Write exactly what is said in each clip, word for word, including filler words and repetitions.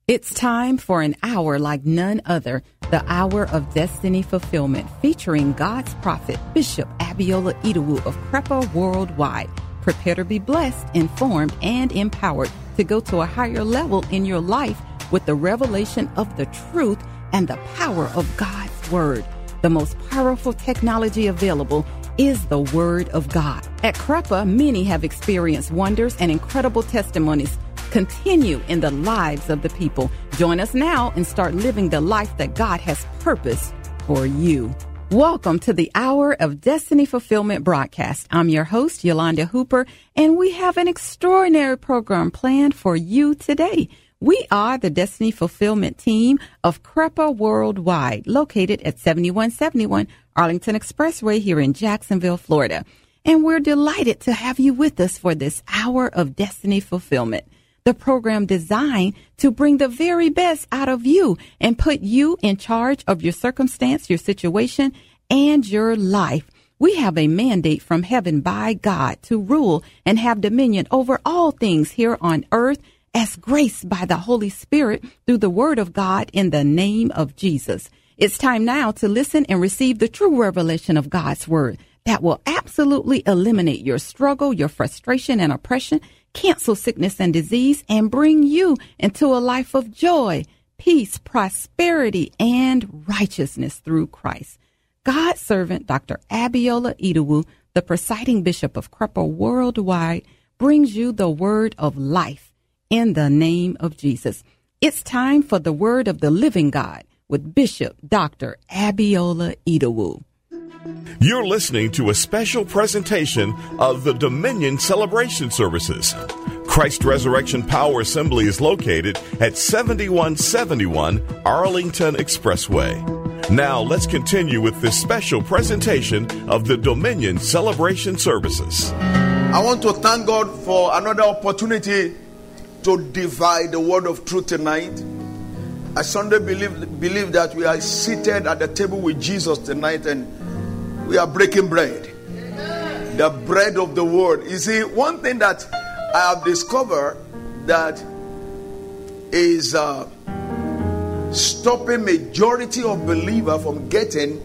It's time for an hour like none other, the Hour of Destiny Fulfillment, featuring God's prophet, Bishop Abiola Idowu of Crepa Worldwide. Prepare to be blessed, informed, and empowered to go to a higher level in your life with the revelation of the truth and the power of God's Word. The most powerful technology available is the Word of God. At Crepa, many have experienced wonders and incredible testimonies continue in the lives of the people. Join us now and start living the life that God has purposed for you. Welcome to the Hour of Destiny Fulfillment broadcast. I'm your host, Yolanda Hooper, and we have an extraordinary program planned for you today. We are the Destiny Fulfillment team of Crepa Worldwide, located at seventy-one seventy-one Arlington Expressway here in Jacksonville, Florida. And we're delighted to have you with us for this Hour of Destiny Fulfillment, the program designed to bring the very best out of you and put you in charge of your circumstance, your situation, and your life. We have a mandate from heaven by God to rule and have dominion over all things here on earth as graced by the Holy Spirit through the Word of God in the name of Jesus. It's time now to listen and receive the true revelation of God's Word that will absolutely eliminate your struggle, your frustration and oppression, cancel sickness and disease, and bring you into a life of joy, peace, prosperity, and righteousness through Christ. God's servant, Doctor Abiola Idowu, the presiding bishop of Crepa Worldwide, brings you the word of life in the name of Jesus. It's time for the word of the living God with Bishop Doctor Abiola Idowu. You're listening to a special presentation of the Dominion Celebration Services. Christ Resurrection Power Assembly is located at seventy-one seventy-one Arlington Expressway. Now let's continue with this special presentation of the Dominion Celebration Services. I want to thank God for another opportunity to divide the word of truth tonight. I Sunday believe, believe that we are seated at the table with Jesus tonight and we are breaking bread. Amen. The bread of the word. You see, one thing that I have discovered that is uh, stopping majority of believers from getting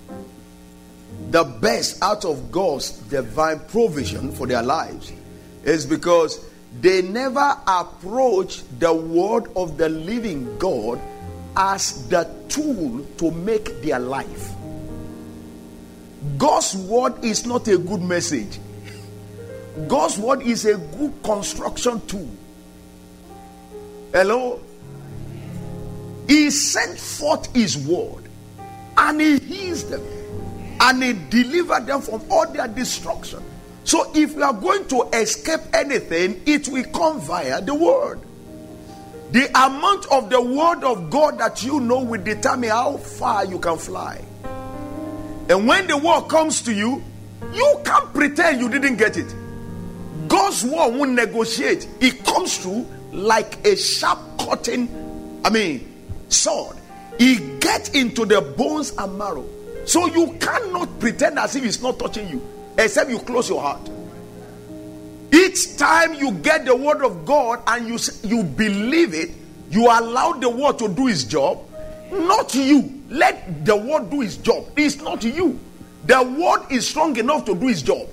the best out of God's divine provision for their lives is because they never approach the word of the living God as the tool to make their life. God's word is not a good message. God's word is a good construction tool. Hello? He sent forth his word and he heals them and he delivered them from all their destruction. So if you are going to escape anything, it will come via the word. The amount of the word of God that you know will determine how far you can fly. And when the word comes to you, you can't pretend you didn't get it. God's word won't negotiate. It comes through like a sharp cutting, I mean, sword. It gets into the bones and marrow. So you cannot pretend as if it's not touching you, except you close your heart. Each time you get the word of God and you, you believe it, you allow the word to do its job, not you. Let the word do its job. It's not you. The word is strong enough to do its job.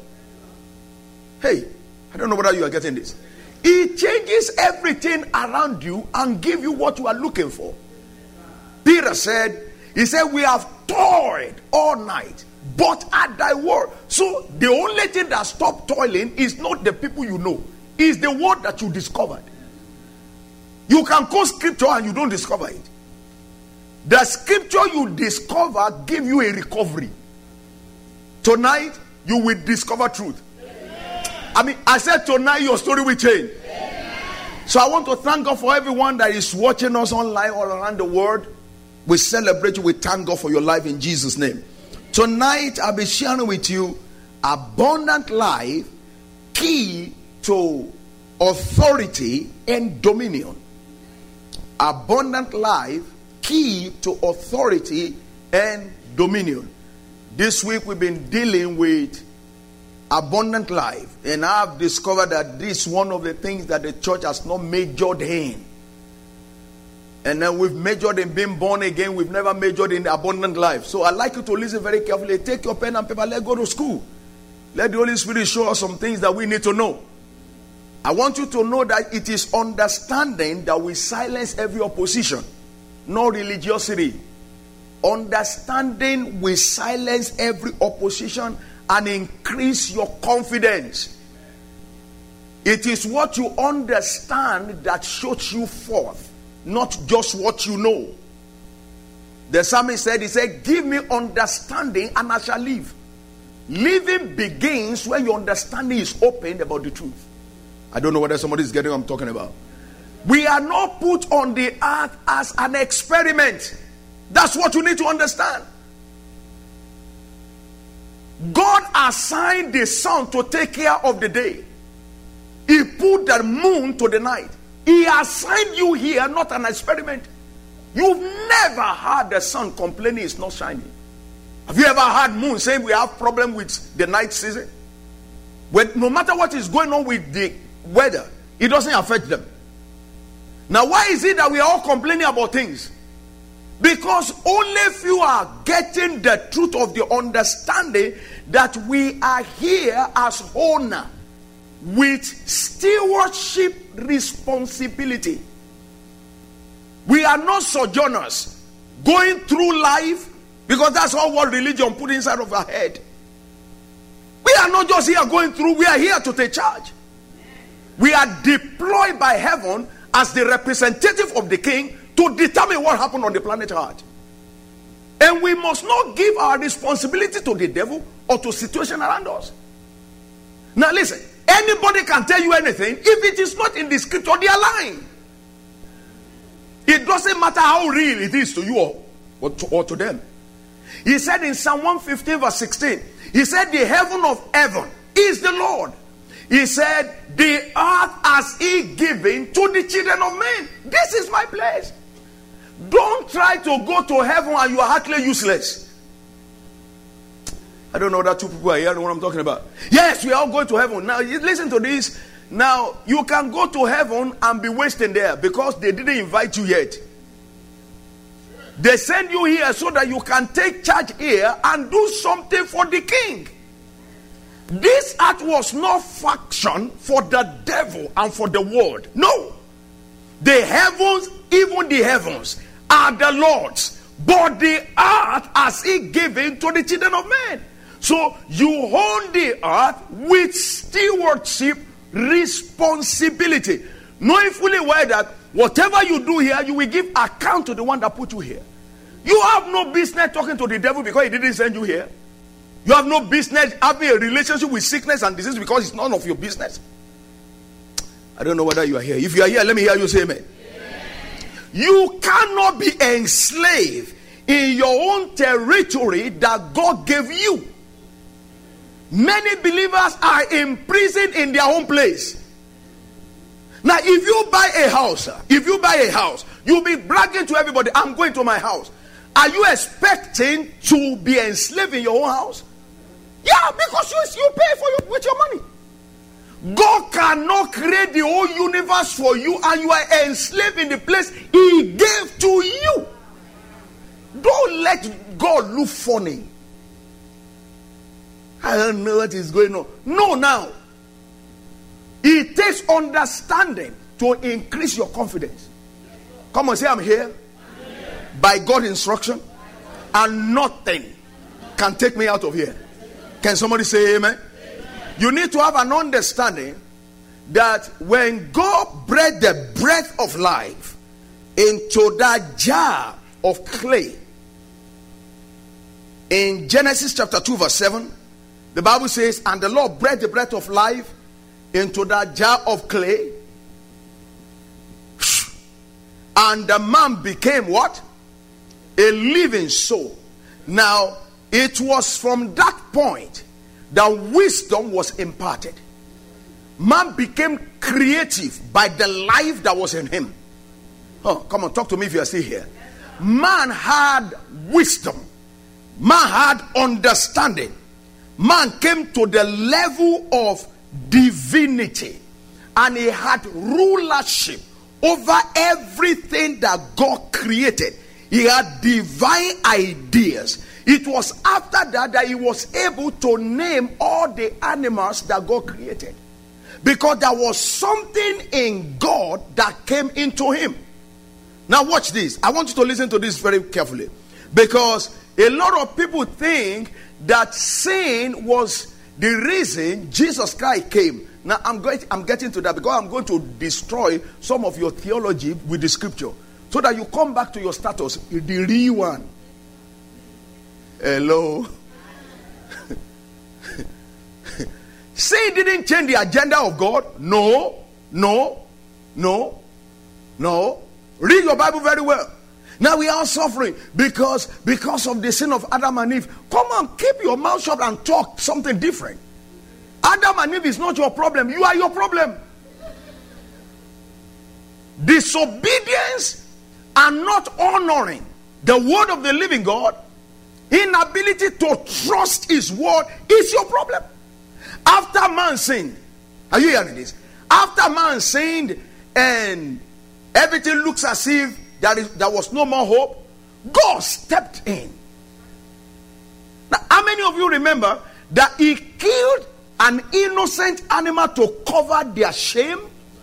Hey, I don't know whether you are getting this. It changes everything around you and give you what you are looking for. Peter said, he said, we have toiled all night, but at thy word. So the only thing that stopped toiling is not the people you know. It's the word that you discovered. You can quote scripture and you don't discover it. The scripture you discover give you a recovery. Tonight, you will discover truth. Amen. I mean, I said tonight your story will change. Amen. So I want to thank God for everyone that is watching us online all around the world. We celebrate you. We thank God for your life in Jesus' name. Tonight, I'll be sharing with you abundant life, key to authority and dominion. Abundant life, key to authority and dominion. This week we've been dealing with abundant life, and I've discovered that this is one of the things that the church has not majored in. And then we've majored in being born again. We've never majored in the abundant life. So I'd like you to listen very carefully. Take your pen and paper. Let's go to school. Let the Holy Spirit show us some things that we need to know. I want you to know that it is understanding that will silence every opposition, not religiosity. Understanding will silence every opposition and increase your confidence. It is what you understand that shows you forth, not just what you know. The psalmist said, he said, give me understanding and I shall live. Living begins when your understanding is opened about the truth. I don't know whether somebody is getting what I'm talking about. We are not put on the earth as an experiment. That's what you need to understand. God assigned the sun to take care of the day. He put the moon to the night. He assigned you here, not an experiment. You've never heard the sun complaining it's not shining. Have you ever heard moon saying we have problem with the night season? When, no matter what is going on with the weather, it doesn't affect them. Now, why is it that we are all complaining about things? Because only few are getting the truth of the understanding that we are here as owner with stewardship responsibility. We are not sojourners going through life, because that's all what religion put inside of our head. We are not just here going through, we are here to take charge. We are deployed by heaven as the representative of the king to determine what happened on the planet Earth. And we must not give our responsibility to the devil or to situation around us. Now listen, anybody can tell you anything. If it is not in the scripture, they are lying. It doesn't matter how real it is to you or, or, to, or to them. He said in Psalm one fifteen verse sixteen, he said the heaven of heaven is the Lord. He said the earth has he given to the children of men. This is my place. Don't try to go to heaven and you are utterly useless. I don't know that two people are hearing what I'm talking about. Yes, we are all going to heaven. Now listen to this. Now you can go to heaven and be wasting there because they didn't invite you yet. They send you here so that you can take charge here and do something for the king. This act was not faction for the devil and for the world. No. The heavens, even the heavens, are the Lord's. But the earth has he given to the children of men. So you own the earth with stewardship responsibility. Knowing fully well that whatever you do here, you will give account to the one that put you here. You have no business talking to the devil because he didn't send you here. You have no business having a relationship with sickness and disease because it's none of your business. I don't know whether you are here. If you are here, let me hear you say amen. Amen. You cannot be enslaved in your own territory that God gave you. Many believers are imprisoned in their own place. Now, if you buy a house, if you buy a house, you'll be bragging to everybody, I'm going to my house. Are you expecting to be enslaved in your own house? Yeah, because you, you pay for your, with your money. God cannot create the whole universe for you and you are enslaved in the place he gave to you. Don't let God look funny. I don't know what is going on. No, now. It takes understanding to increase your confidence. Come on, say I'm here. I'm here. By God's instruction. And nothing can take me out of here. Can somebody say amen? Amen? You need to have an understanding that when God breathed the breath of life into that jar of clay, in Genesis chapter two verse seven, the Bible says, and the Lord breathed the breath of life into that jar of clay, and the man became what? A living soul. Now, it was from that point that wisdom was imparted. Man became creative by the life that was in him. Oh, come on, talk to me if you are still here. Man had wisdom. Man had understanding. Man came to the level of divinity, and he had rulership over everything that God created. He had divine ideas. It was after that that he was able to name all the animals that God created. Because there was something in God that came into him. Now watch this. I want you to listen to this very carefully. Because a lot of people think that sin was the reason Jesus Christ came. Now I'm going I'm getting to that because I'm going to destroy some of your theology with the scripture. So that you come back to your status, the real one. Hello. Sin didn't change the agenda of God. No, no, no, no. Read your Bible very well. Now we are suffering because because of the sin of Adam and Eve. Come on, keep your mouth shut and talk something different. Adam and Eve is not your problem. You are your problem. Disobedience and not honoring the word of the living God, inability to trust his word is your problem. After man sinned, are you hearing this? After man sinned and everything looks as if there, is, there was no more hope, God stepped in. Now, how many of you remember that he killed an innocent animal to cover their shame?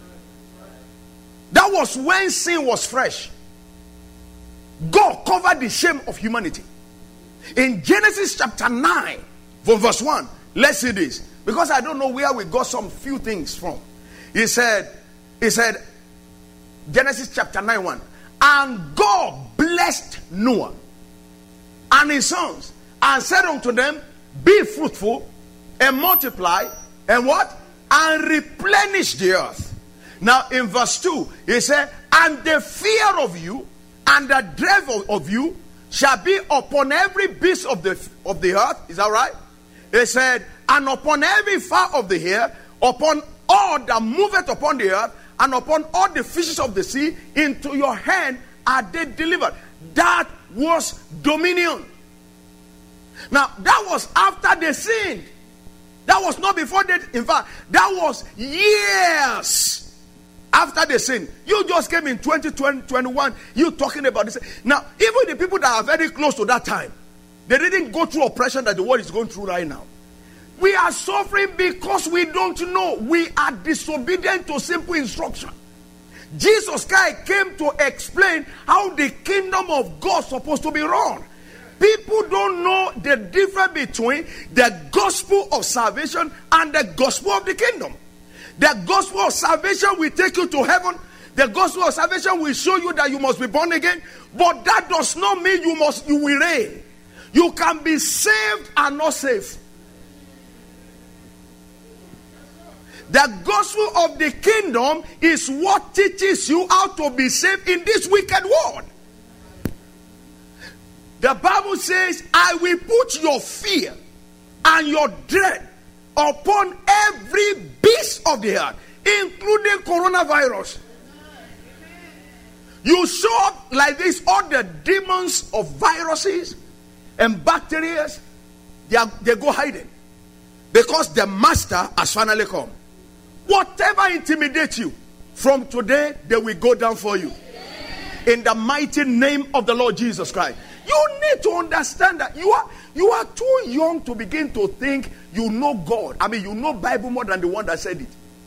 That was when sin was fresh. God covered the shame of humanity. In Genesis chapter nine, from verse one, let's see this. Because I don't know where we got some few things from. He said, he said, Genesis chapter nine, one. And God blessed Noah and his sons and said unto them, be fruitful and multiply and what? And replenish the earth. Now in verse two, he said, and the fear of you and the dread of you shall be upon every beast of the of the earth. Is that right? He said, and upon every fowl of the air, upon all that moveth upon the earth, and upon all the fishes of the sea, into your hand are they delivered. That was dominion. Now, that was after they sinned. That was not before they, in fact, that was years after they sinned. You just came in twenty twenty, twenty-one, you talking about this. Now, even the people that are very close to that time, they didn't go through oppression that the world is going through right now. We are suffering because we don't know. We are disobedient to simple instruction. Jesus Christ came to explain how the kingdom of God is supposed to be run. People don't know the difference between the gospel of salvation and the gospel of the kingdom. The gospel of salvation will take you to heaven. The gospel of salvation will show you that you must be born again. But that does not mean you must you will reign. You can be saved and not saved. The gospel of the kingdom is what teaches you how to be saved in this wicked world. The Bible says, I will put your fear and your dread upon every beast of the earth, including coronavirus. You show up like this, all the demons of viruses and bacteria, they, are, they go hiding. Because the master has finally come. Whatever intimidates you, from today, they will go down for you. In the mighty name of the Lord Jesus Christ. You need to understand that you are you are too young to begin to think you know God. I mean, you know Bible more than the one that said it.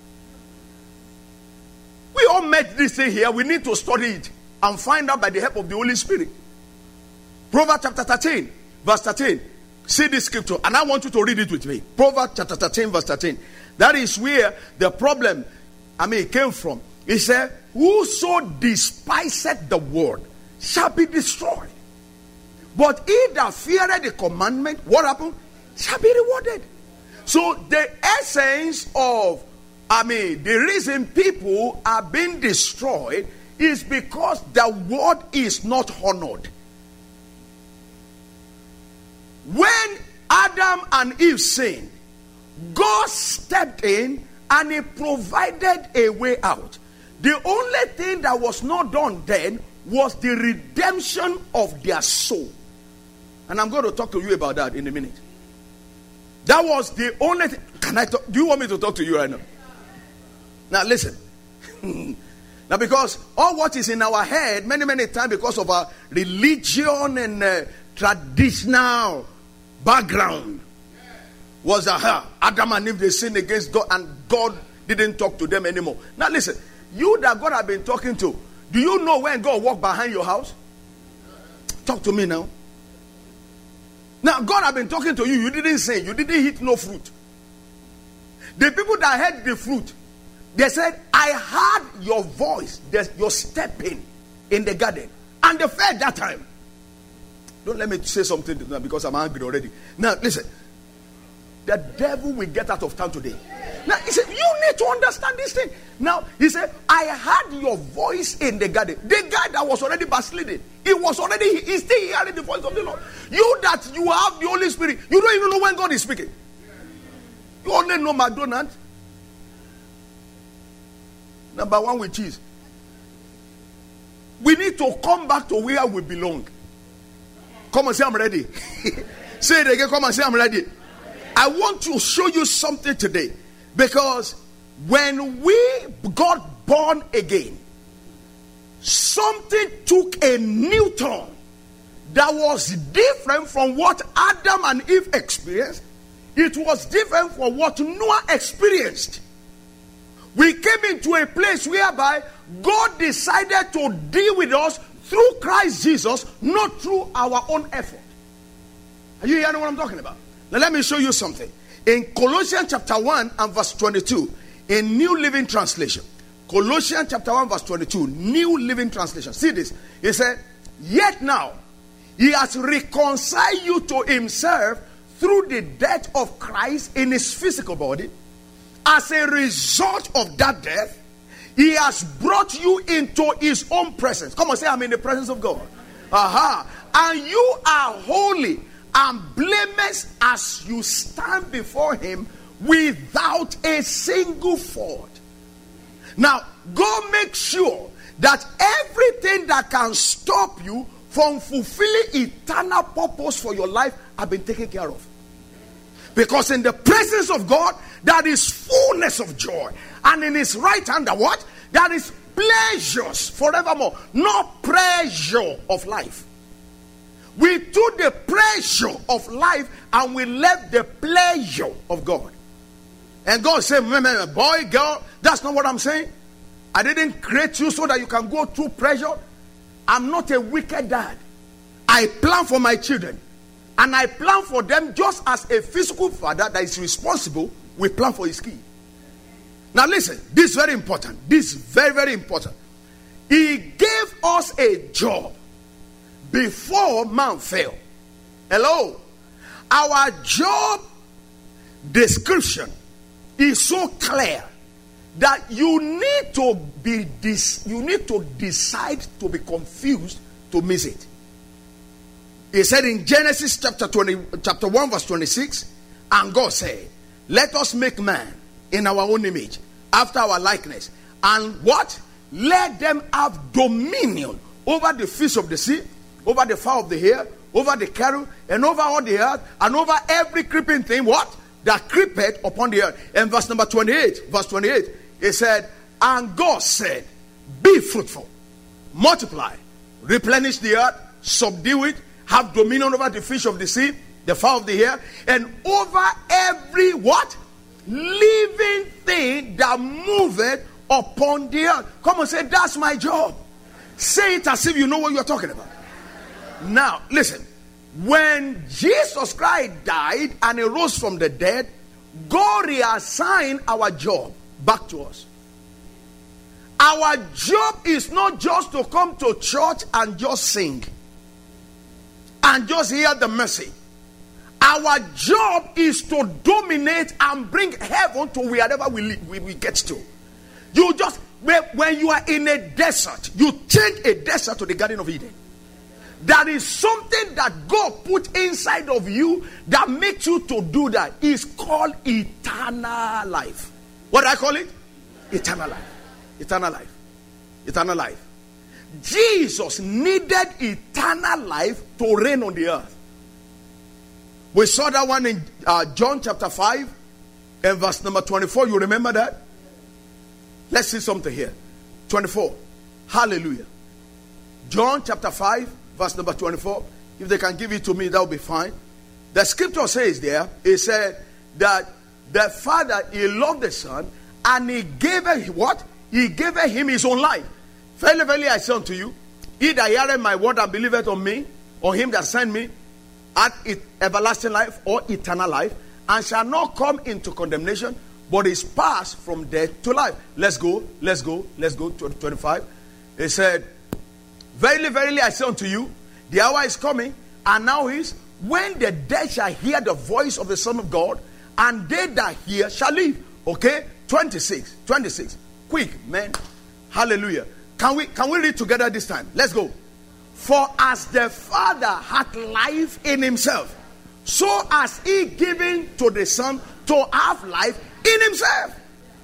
We all met this thing here. We need to study it and find out by the help of the Holy Spirit. Proverbs chapter thirteen, verse thirteen. See this scripture, and I want you to read it with me. Proverbs chapter thirteen, verse thirteen. That is where the problem, I mean, came from. He said, whoso despiseth the word shall be destroyed. But he that feareth the commandment, what happened? Shall be rewarded. So the essence of, I mean, the reason people are being destroyed is because the word is not honored. When Adam and Eve sinned, God stepped in and he provided a way out. The only thing that was not done then was the redemption of their soul. And I'm going to talk to you about that in a minute. That was the only thing. Can I talk? Do you want me to talk to you right now? Now listen. Now, because all what is in our head, many, many times, because of our religion and uh, traditional background, was that uh, Adam and Eve, they sinned against God, and God didn't talk to them anymore. Now, listen, you that God have been talking to, do you know when God walked behind your house? Talk to me now. Now, God have been talking to you. You didn't say. You didn't eat no fruit. The people that heard the fruit, they said, I heard your voice, your stepping in the garden. And they fed that time. Don't let me say something to them because I'm angry already. Now, listen. The devil will get out of town today. Now, he said, you need to understand this thing. Now, he said, I heard your voice in the garden. The guy that was already backsliding, he was already, he's still hearing the voice of the Lord. You that you have the Holy Spirit, you don't even know when God is speaking. You only know McDonald's. Number one with cheese. We need to come back to where we belong. Come and say, I'm ready. Say it again. Come and say, I'm ready. I want to show you something today. Because when we got born again, something took a new turn that was different from what Adam and Eve experienced. It was different from what Noah experienced. We came into a place whereby God decided to deal with us through Christ Jesus, not through our own effort. Are you hearing what I'm talking about? Now let me show you something. In Colossians chapter one and verse twenty-two, in New Living Translation. Colossians chapter one verse twenty-two, New Living Translation. See this. He said, yet now, he has reconciled you to himself through the death of Christ in his physical body. As a result of that death, he has brought you into his own presence. Come on, say, I'm in the presence of God. Aha. And you are holy and blameless as you stand before him without a single fault. Now, God makes sure that everything that can stop you from fulfilling eternal purpose for your life have been taken care of. Because in the presence of God, there is fullness of joy. And in his right hand, what? There is pleasures forevermore. Not pressure of life. We took the pressure of life and we left the pleasure of God. And God said, boy, girl, that's not what I'm saying. I didn't create you so that you can go through pressure. I'm not a wicked dad. I plan for my children. And I plan for them just as a physical father that is responsible will plan for his kid. Now listen, this is very important. This is very, very important. He gave us a job before man fell. Hello? Our job description is so clear that you need to be dis- you need to decide to be confused to miss it. He said in Genesis chapter twenty, chapter one verse twenty-six, and God said, let us make man in our own image, after our likeness, and what? Let them have dominion over the fish of the sea, over the fowl of the air, over the cattle, and over all the earth, and over every creeping thing, what? That creepeth upon the earth. And verse number twenty-eight, verse twenty-eight, it said, and God said, be fruitful, multiply, replenish the earth, subdue it, have dominion over the fish of the sea, the fowl of the air, and over every what? Living thing that moveth upon the earth. Come on, say, that's my job. Say it as if you know what you're talking about. Now, listen. When Jesus Christ died and he rose from the dead, God reassigned our job back to us. Our job is not just to come to church and just sing and just hear the message. Our job is to dominate and bring heaven to wherever we, we, we get to. You just, when you are in a desert, you take a desert to the Garden of Eden. There is something that God put inside of you that makes you to do that. It's called eternal life. What do I call it? Eternal life. Eternal life. Eternal life. Jesus needed eternal life to reign on the earth. We saw that one in uh, John chapter five and verse number twenty-four. You remember that? Let's see something here. twenty-four. Hallelujah. John chapter five, verse number twenty-four. If they can give it to me, that will be fine. The scripture says there, it said that the Father, he loved the Son, and he gave him what? He gave him his own life. Verily, verily, I say unto you, he that heareth my word and believeth on me, on him that sent me, hath everlasting life or eternal life, and shall not come into condemnation, but is passed from death to life. Let's go, let's go, let's go to twenty-five. It said, verily, verily, I say unto you, the hour is coming, and now is, when the dead shall hear the voice of the Son of God, and they that hear shall live. Okay? twenty-six. twenty-six. Quick, man. Hallelujah. Can we can we read together this time? Let's go. For as the Father hath life in himself, so has he given to the Son to have life in himself.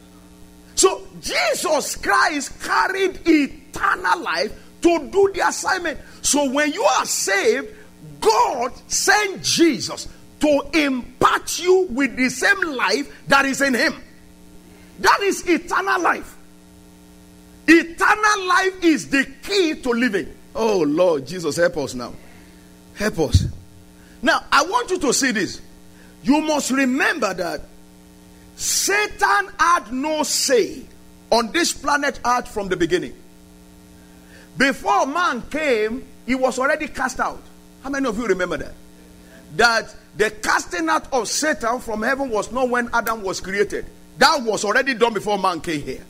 So Jesus Christ carried eternal life to do the assignment. So when you are saved, God sent Jesus to impart you with the same life that is in him. That is eternal life. Eternal life is the key to living. Oh Lord Jesus, help us now. Help us. Now, I want you to see this. You must remember that Satan had no say on this planet Earth from the beginning. Before man came, he was already cast out. How many of you remember that? That the casting out of Satan from heaven was not when Adam was created. That was already done before man came here.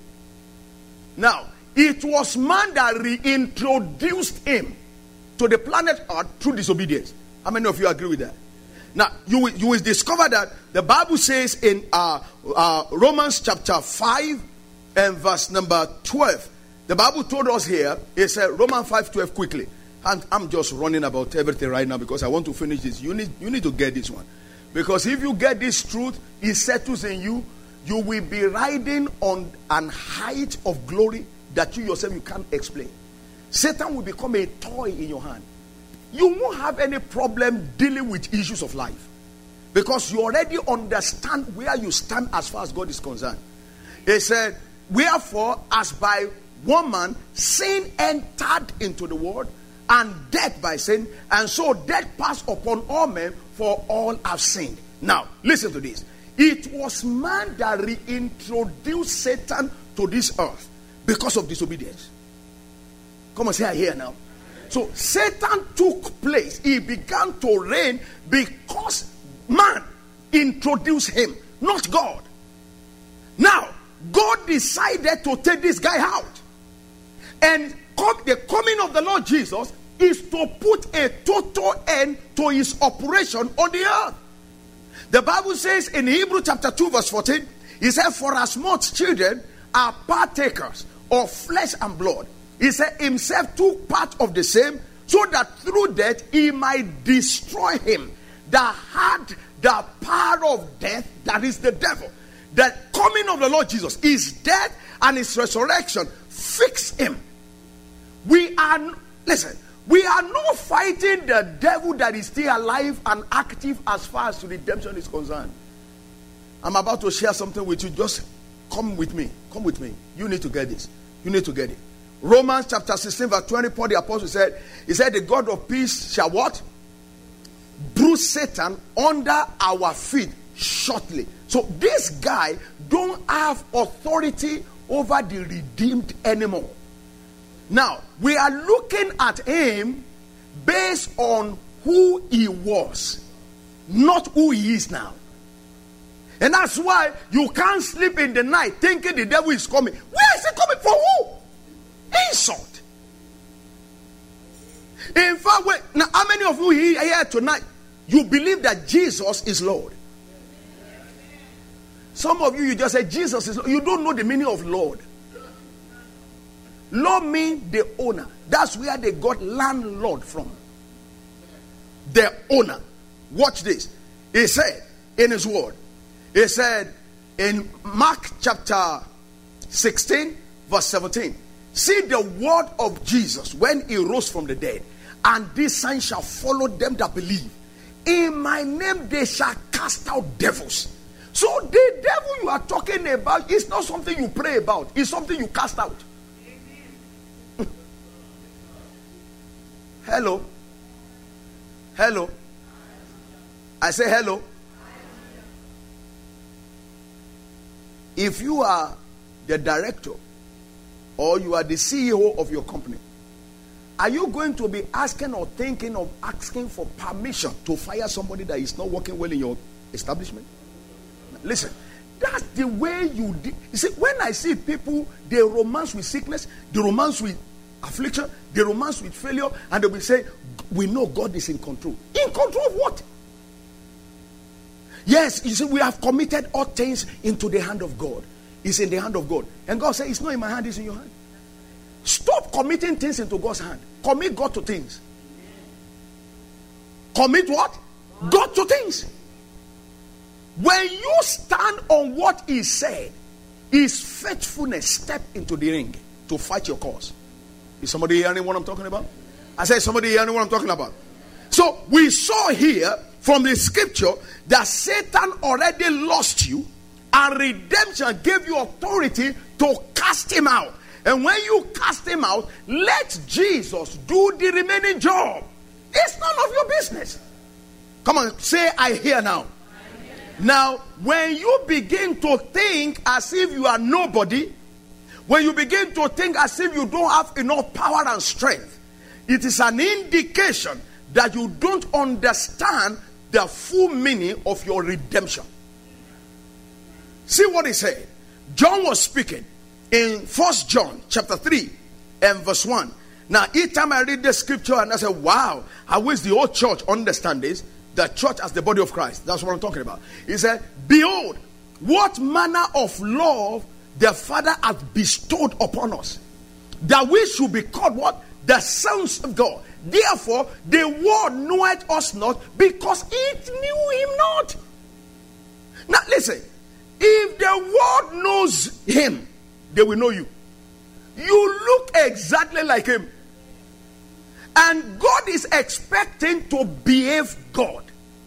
Now, it was man that reintroduced him to the planet Earth through disobedience. How many of you agree with that? Now, you will, you will discover that the Bible says in uh, uh, Romans chapter five and verse number twelve. The Bible told us here, it said Romans five twelve quickly. I'm, I'm just running about everything right now because I want to finish this. You need, you need to get this one. Because if you get this truth, it settles in you. You will be riding on an height of glory that you yourself you can't explain. Satan will become a toy in your hand. You won't have any problem dealing with issues of life because you already understand where you stand as far as God is concerned. He said, wherefore, as by one man sin entered into the world, and death by sin, and so death passed upon all men, for all have sinned. Now, listen to this. It was man that reintroduced Satan to this earth because of disobedience. Come on, say I hear now. So Satan took place. He began to reign because man introduced him, not God. Now, God decided to take this guy out. And the coming of the Lord Jesus is to put a total end to his operation on the earth. The Bible says in Hebrews chapter two verse fourteen, he said, for as much children are partakers of flesh and blood, he said himself took part of the same, so that through death he might destroy him that had the power of death, that is the devil. The coming of the Lord Jesus, his death and his resurrection fix him. We are, listen, we are not fighting the devil that is still alive and active as far as redemption is concerned. I'm about to share something with you. Just come with me. Come with me. You need to get this. You need to get it. Romans chapter sixteen verse twenty, Paul the apostle said, he said, the God of peace shall what? Bruise Satan under our feet shortly. So this guy don't have authority over the redeemed anymore. Now, we are looking at him based on who he was, not who he is now. And that's why you can't sleep in the night thinking the devil is coming. Where is he coming? For who? Insult. In fact, wait, now how many of you here tonight, you believe that Jesus is Lord? Some of you, you just say Jesus is Lord. You don't know the meaning of Lord. Lord means the owner. That's where they got landlord from. The owner. Watch this. He said in his word. He said in Mark chapter sixteen verse seventeen. See the word of Jesus when he rose from the dead. And this sign shall follow them that believe. In my name they shall cast out devils. So the devil you are talking about is not something you pray about. It's something you cast out. Hello. Hello. I say hello. If you are the director or you are the C E O of your company, are you going to be asking or thinking of asking for permission to fire somebody that is not working well in your establishment? Listen, that's the way you de- you see, when I see people, they romance with sickness, they romance with affliction, they romance with failure, and they will say, we know God is in control. In control of what? Yes, you see, we have committed all things into the hand of God. It's in the hand of God. And God said, it's not in my hand, it's in your hand. Stop committing things into God's hand. Commit God to things. Commit what? God to things. When you stand on what He said, His faithfulness step into the ring to fight your cause. Is somebody hearing what I'm talking about? I said, somebody hearing what I'm talking about? So we saw here from the scripture that Satan already lost you, and redemption gave you authority to cast him out. And when you cast him out, let Jesus do the remaining job. It's none of your business. Come on, say, I hear now. I hear. Now, when you begin to think as if you are nobody, when you begin to think as if you don't have enough power and strength, it is an indication that you don't understand the full meaning of your redemption. See what he said. John was speaking in First John chapter three and verse one. Now, each time I read the scripture and I say, wow, I wish the whole church understand this. The church as the body of Christ. That's what I'm talking about. He said, behold, what manner of love the Father hath bestowed upon us, that we should be called what? The sons of God. Therefore, the world knoweth us not, because it knew him not. Now, listen. If the world knows him, they will know you. You look exactly like him. And God is expecting to behave God.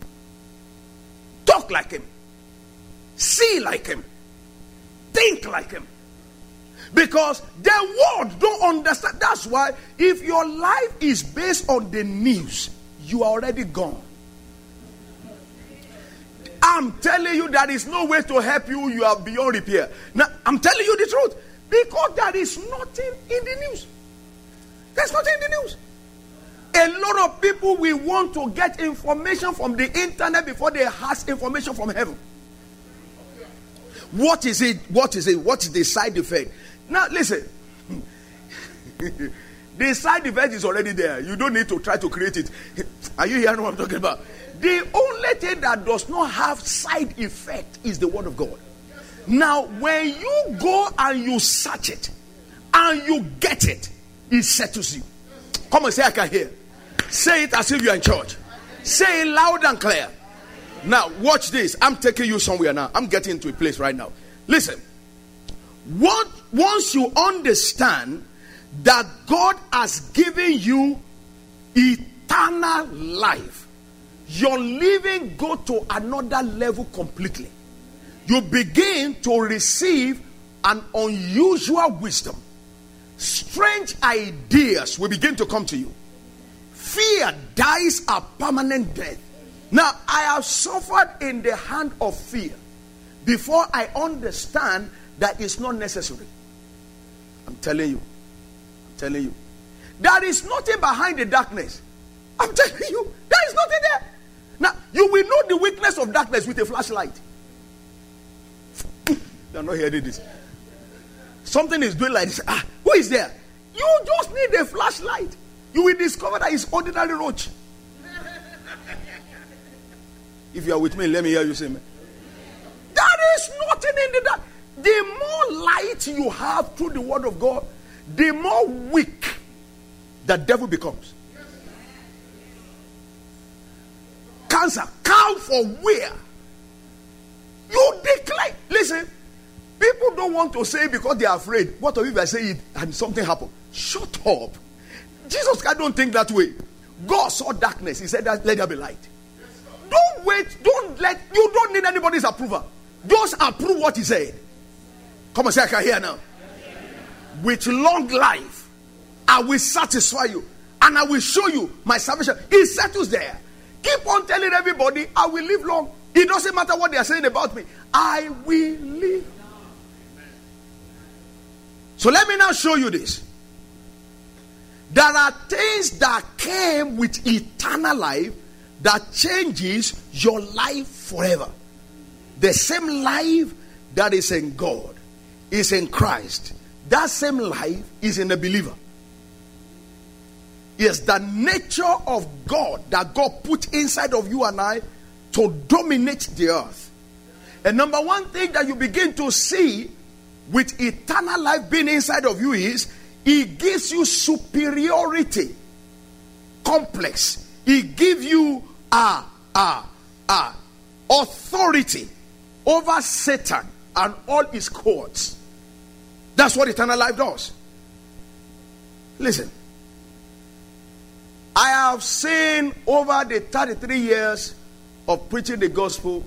Talk like him. See like him. Think like him. Because the world don't understand. That's why if your life is based on the news, you are already gone. I'm telling you, there is no way to help you. You are beyond repair. Now, I'm telling you the truth. Because there is nothing in the news. There's nothing in the news. A lot of people will want to get information from the internet before they ask information from heaven. What is it? What is it? What is the side effect? Now, listen. The side effect is already there. You don't need to try to create it. Are you hearing what I'm talking about? The only thing that does not have side effect is the word of God. Now, when you go and you search it and you get it, it settles you. Come and say, I can hear. Say it as if you're in church. Say it loud and clear. Now, watch this. I'm taking you somewhere now. I'm getting into a place right now. Listen. What, once you understand that God has given you eternal life, your living go to another level completely. You begin to receive an unusual wisdom. Strange ideas will begin to come to you. Fear dies a permanent death. Now, I have suffered in the hand of fear before I understand that it's not necessary. I'm telling you. I'm telling you. There is nothing behind the darkness. I'm telling you. There is nothing there. Now, you will know the weakness of darkness with a flashlight. You're not hearing this. Something is doing like this. Ah, who is there? You just need a flashlight. You will discover that it's ordinary roach. If you are with me, let me hear you say, man. There is nothing in the dark. The more light you have through the word of God, the more weak the devil becomes. Cancer, count for where? You declare. Listen, people don't want to say because they are afraid. What if I say it and something happen? Shut up. Jesus Christ don't think that way. God saw darkness. He said that let there be light. Don't wait. Don't let. You don't need anybody's approval. Just approve what he said. Come and say, I can hear now. With long life, I will satisfy you. and I will show you my salvation. It settles there. Keep on telling everybody, I will live long. It doesn't matter what they are saying about me. I will live. So let me now show you this. There are things that came with eternal life that changes your life forever. The same life that is in God is in Christ. That same life is in the believer. Yes, the nature of God that God put inside of you and I to dominate the earth. And number one thing that you begin to see with eternal life being inside of you is it gives you superiority complex. It gives you a, a, a authority over Satan and all his cohorts. That's what eternal life does. Listen, I have seen over the thirty-three years of preaching the gospel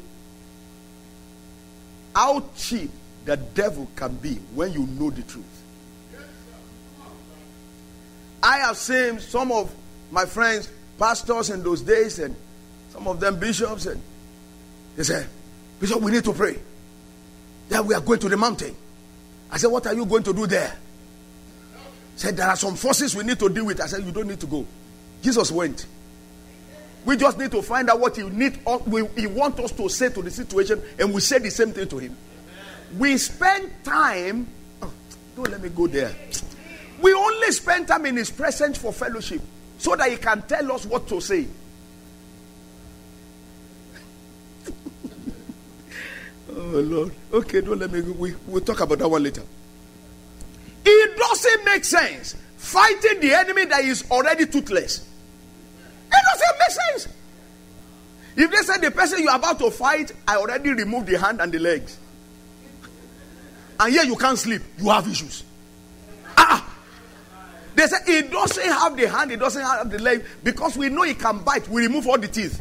how cheap the devil can be when you know the truth. I have seen some of my friends, pastors in those days, and some of them bishops, and they said, Bishop, we need to pray. Then we are going to the mountain. I said, what are you going to do there? He said, there are some forces we need to deal with. I said, you don't need to go. Jesus went. We just need to find out what he need. He wants us to say to the situation, and we say the same thing to him. We spend time. Oh, don't let me go there. We only spend time in his presence for fellowship, so that he can tell us what to say. Oh Lord. Okay, don't let me go. We, we'll talk about that one later. It doesn't make sense fighting the enemy that is already toothless. It doesn't make sense. If they say the person you are about to fight, I already removed the hand and the legs, and here you can't sleep, you have issues. Ah, they say it doesn't have the hand, it doesn't have the leg, because we know it can bite. We remove all the teeth.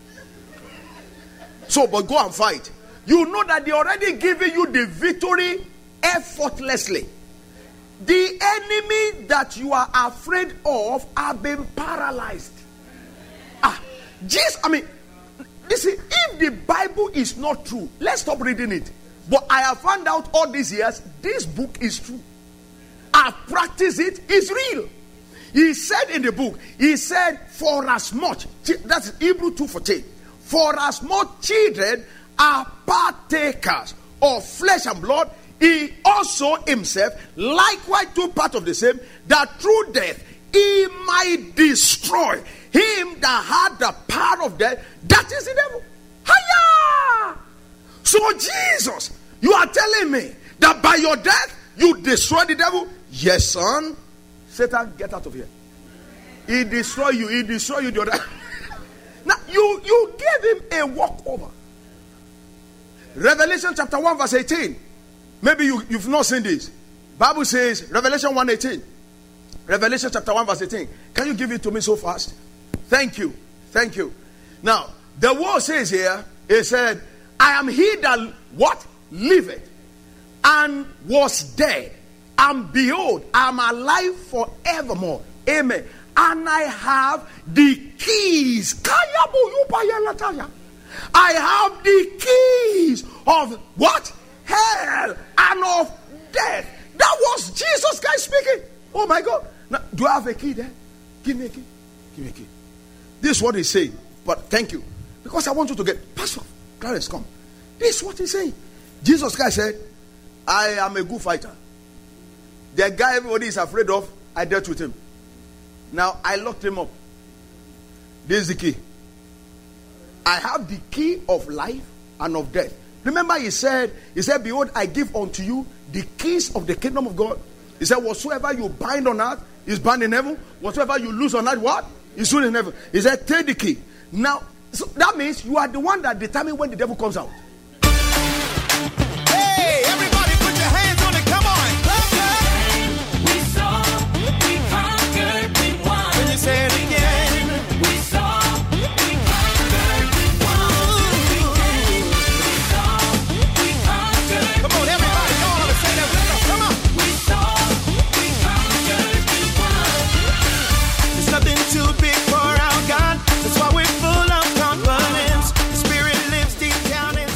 So, but go and fight. You know that they already giving you the victory effortlessly. The enemy that you are afraid of have been paralyzed. Ah, Jesus, I mean, listen, if the Bible is not true, let's stop reading it. But I have found out all these years, this book is true. I've practiced it, it's real. He said in the book, he said, for as much, that's Hebrew two fourteen, for as much children are partakers of flesh and blood, he also himself likewise took part of the same, that through death he might destroy him that had the power of death, that is the devil. Hiya! So Jesus, you are telling me that by your death you destroy the devil? Yes, son. Satan, get out of here. He destroy you. He destroy you the other. Now you you gave him a walkover. Revelation chapter one verse eighteen. Maybe you, you've not seen this. Bible says, Revelation one eighteen. Revelation chapter one verse eighteen. Can you give it to me so fast? Thank you. Thank you. Now, the word says here, it said, I am he that what? Liveth and was dead. And behold, I am alive forevermore. Amen. And I have the keys. I have the keys of what? Hell and of death. That was Jesus Christ speaking. Oh my God. Now, do I have a key there? Give me a key. Give me a key. This is what he's saying. But thank you. Because I want you to get, Pastor Clarence, come. This is what he's saying. Jesus Christ said, I am a good fighter. The guy everybody is afraid of, I dealt with him. Now I locked him up. This is the key. I have the key of life and of death. Remember he said, he said, behold, I give unto you the keys of the kingdom of God. He said, whatsoever you bind on earth is bound in heaven. Whatsoever you loose on earth, what? Is soon in heaven. He said, take the key. Now, so that means you are the one that determines when the devil comes out. Hey, everybody put your hands on it. Come on. We saw, we conquered, we won. Can you say it again? We saw, we conquered, we won. We came, we saw, we conquered. Come on, everybody. Y'all want to say that with us. Come on. We saw, we conquered, we won. There's nothing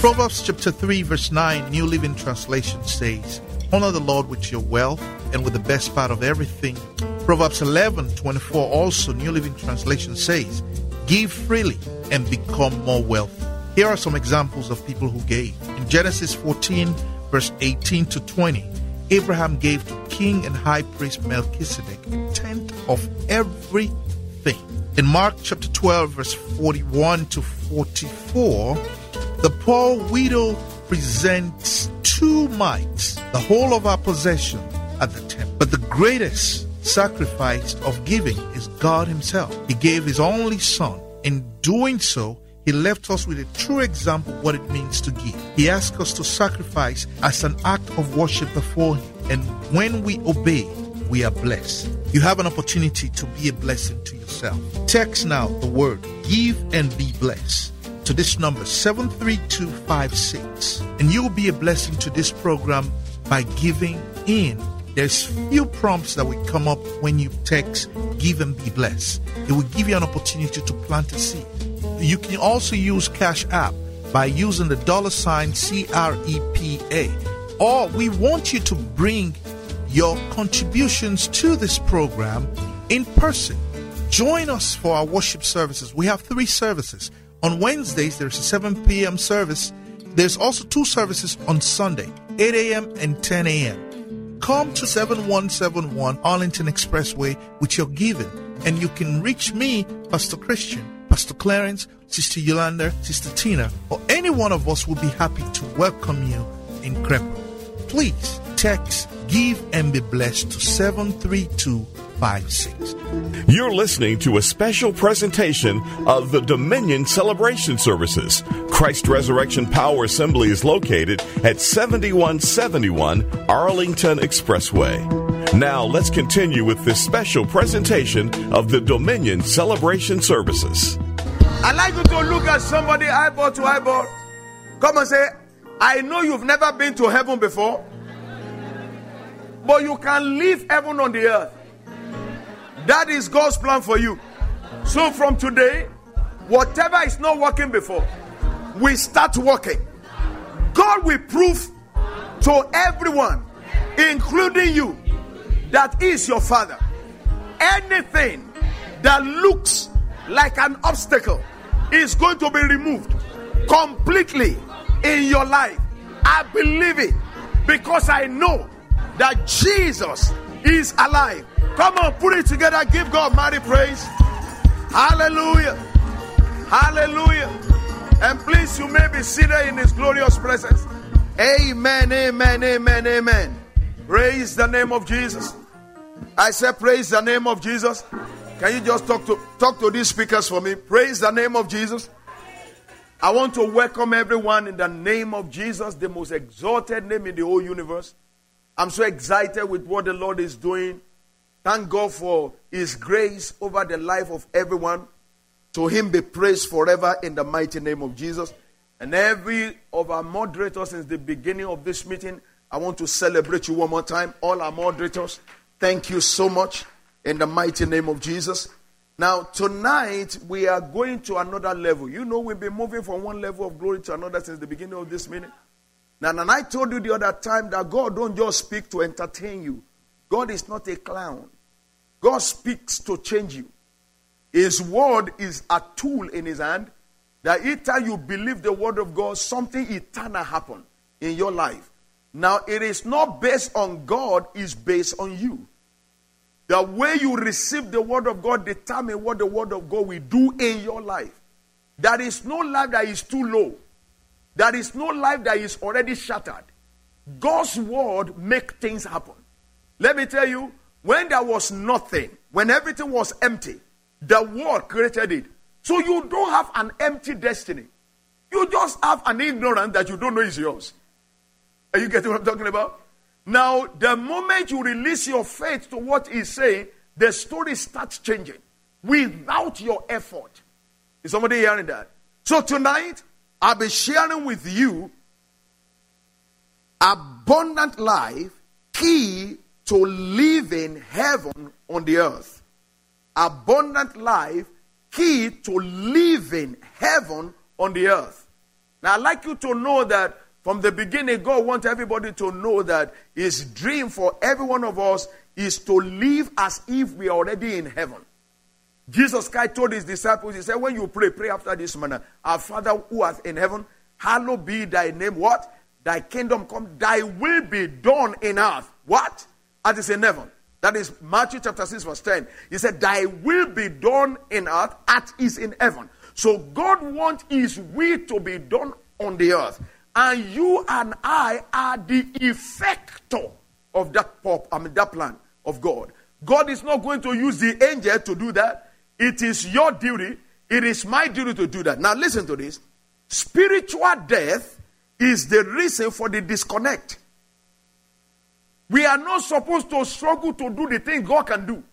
Proverbs chapter three verse nine, New Living Translation says, honor the Lord with your wealth and with the best part of everything. Proverbs eleven twenty-four, also New Living Translation says, give freely and become more wealthy. Here are some examples of people who gave. In Genesis fourteen verse eighteen to twenty, Abraham gave to King and High Priest Melchizedek a tenth of everything. In Mark chapter twelve verse forty-one to forty-four, the poor widow presents two mites, the whole of our possession, at the temple. But the greatest sacrifice of giving is God himself. He gave his only son. In doing so, he left us with a true example of what it means to give. He asked us to sacrifice as an act of worship before him. And when we obey, we are blessed. You have an opportunity to be a blessing to yourself. Text now the word give and be blessed to this number seven three two five six, and you will be a blessing to this program by giving in. There's few prompts that will come up when you text give and be blessed. It will give you an opportunity to plant a seed. You can also use Cash App by using the dollar sign C R E P A. Or we want you to bring your contributions to this program in person. Join us for our worship services. We have three services. On Wednesdays, there's a seven p.m. service. There's also two services on Sunday, eight a.m. and ten a.m. Come to seven one seven one Arlington Expressway with your giving, and you can reach me, Pastor Christian, Pastor Clarence, Sister Yolanda, Sister Tina, or any one of us will be happy to welcome you in Crepa. Please text give and be blessed to seven three two five six. You're listening to a special presentation of the Dominion Celebration Services. Christ Resurrection Power Assembly is located at seventy-one seventy-one Arlington Expressway. Now let's continue with this special presentation of the Dominion Celebration Services. I'd like you to look at somebody eyeball to eyeball. Come and say, I know you've never been to heaven before, but you can leave heaven on the earth. That is God's plan for you. So from today, whatever is not working before, we start working. God will prove to everyone, including you, that is your Father. Anything that looks like an obstacle is going to be removed completely in your life. I believe it because I know that Jesus is alive. Come on, put it together. Give God mighty praise. Hallelujah. Hallelujah. And please, you may be seated in his glorious presence. Amen, amen, amen, amen. Praise the name of Jesus. I said, praise the name of Jesus. Can you just talk to talk to these speakers for me? Praise the name of Jesus. I want to welcome everyone in the name of Jesus, the most exalted name in the whole universe. I'm so excited with what the Lord is doing. Thank God for his grace over the life of everyone. To him be praised forever in the mighty name of Jesus. And every of our moderators since the beginning of this meeting, I want to celebrate you one more time. All our moderators, thank you so much in the mighty name of Jesus. Now, tonight, we are going to another level. You know, we've been moving from one level of glory to another since the beginning of this meeting. Now, and I told you the other time that God don't just speak to entertain you. God is not a clown. God speaks to change you. His word is a tool in his hand that each time you believe the word of God, something eternal happen in your life. Now, it is not based on God, it's based on you. The way you receive the word of God determines what the word of God will do in your life. There is no life that is too low. There is no life that is already shattered. God's word makes things happen. Let me tell you, when there was nothing, when everything was empty, the word created it. So you don't have an empty destiny. You just have an ignorance that you don't know is yours. Are you getting what I'm talking about? Now, the moment you release your faith to what he's saying, the story starts changing without your effort. Is somebody hearing that? So tonight, I'll be sharing with you abundant life, key to living heaven on the earth. Abundant life, key to living heaven on the earth. Now, I'd like you to know that from the beginning, God wants everybody to know that his dream for every one of us is to live as if we are already in heaven. Jesus Christ told his disciples, he said, when you pray, pray after this manner. Our Father who art in heaven, hallowed be thy name. What? Thy kingdom come. Thy will be done in earth. What? As is in heaven. That is Matthew chapter six verse ten. He said, thy will be done in earth as is in heaven. So God wants his will to be done on the earth. And you and I are the effector of that pop, I mean that plan of God. God is not going to use the angel to do that. It is your duty. It is my duty to do that. Now listen to this. Spiritual death is the reason for the disconnect. We are not supposed to struggle to do the things God can do.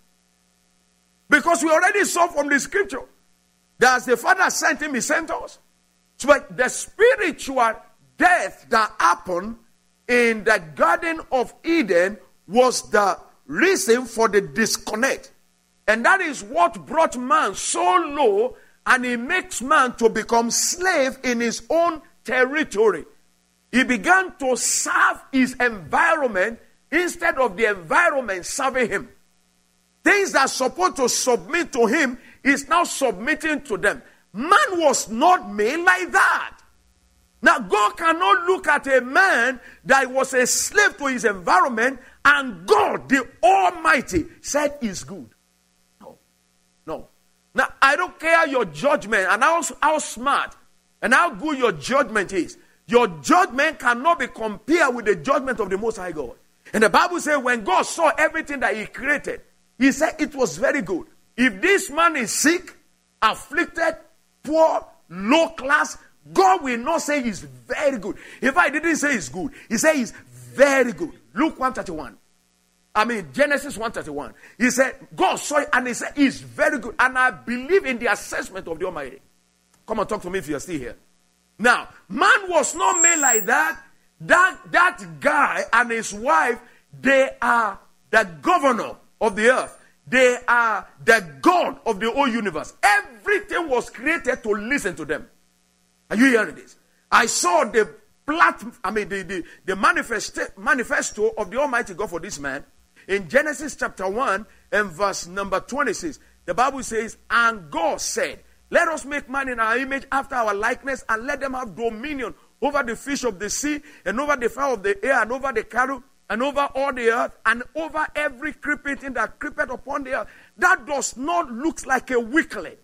Because we already saw from the scripture that as the Father sent him, he sent us. So the spiritual death that happened in the Garden of Eden was the reason for the disconnect. And that is what brought man so low, and it makes man to become slave in his own territory. He began to serve his environment instead of the environment serving him. Things that are supposed to submit to him is now submitting to them. Man was not made like that. Now, God cannot look at a man that was a slave to his environment and God, the Almighty, said is good. No. No. Now, I don't care your judgment and how, how smart and how good your judgment is. Your judgment cannot be compared with the judgment of the Most High God. And the Bible says when God saw everything that he created, he said it was very good. If this man is sick, afflicted, poor, low class, God will not say he's very good. If I didn't say he's good, he said he's very good. Luke one thirty-one. I mean, Genesis one thirty-one. He said, God saw it and he said he's very good. And I believe in the assessment of the Almighty. Come and talk to me if you're still here. Now, man was not made like that. That, that guy and his wife, they are the governor of the earth. They are the God of the whole universe. Everything was created to listen to them. Are you hearing this? I saw the plat, I mean the, the, the manifesto, manifesto of the Almighty God for this man in Genesis chapter one and verse number twenty-six. The Bible says, and God said, let us make man in our image after our likeness, and let them have dominion over the fish of the sea, and over the fowl of the air, and over the cattle, and over all the earth, and over every creeping thing that creepeth upon the earth. That does not look like a weakling.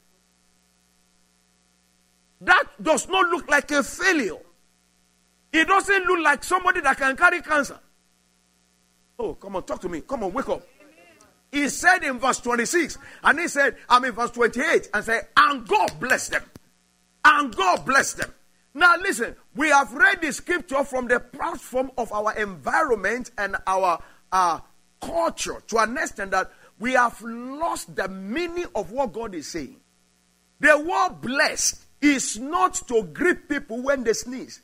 That does not look like a failure. It doesn't look like somebody that can carry cancer. Oh, come on, talk to me. Come on, wake up. He said in verse twenty-six, and he said, I mean verse twenty-eight, and said, and God bless them. And God bless them. Now listen, we have read the scripture from the platform of our environment and our uh, culture to understand that we have lost the meaning of what God is saying. The word blessed is not to greet people when they sneeze.